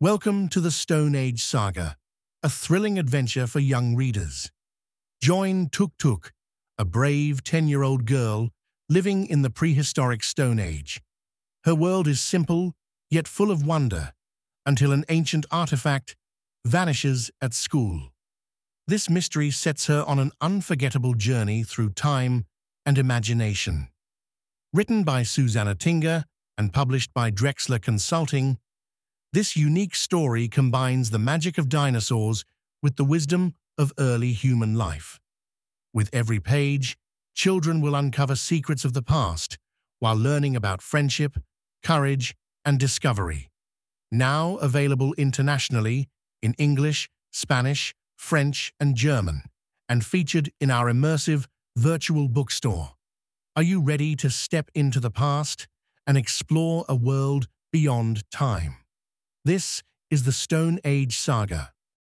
Welcome to the Stone Age Saga, a thrilling adventure for young readers. Join Tuk Tuk, a brave 10-year-old girl living in the prehistoric Stone Age. Her world is simple, yet full of wonder, until an ancient artifact vanishes at school. This mystery sets her on an unforgettable journey through time and imagination. Written by Susanna Tinga and published by Drexler Consulting, this unique story combines the magic of dinosaurs with the wisdom of early human life. With every page, children will uncover secrets of the past while learning about friendship, courage, and discovery. Now available internationally in English, Spanish, French, and German, and featured in our immersive virtual bookstore. Are you ready to step into the past and explore a world beyond time? This is the Stone Age Saga,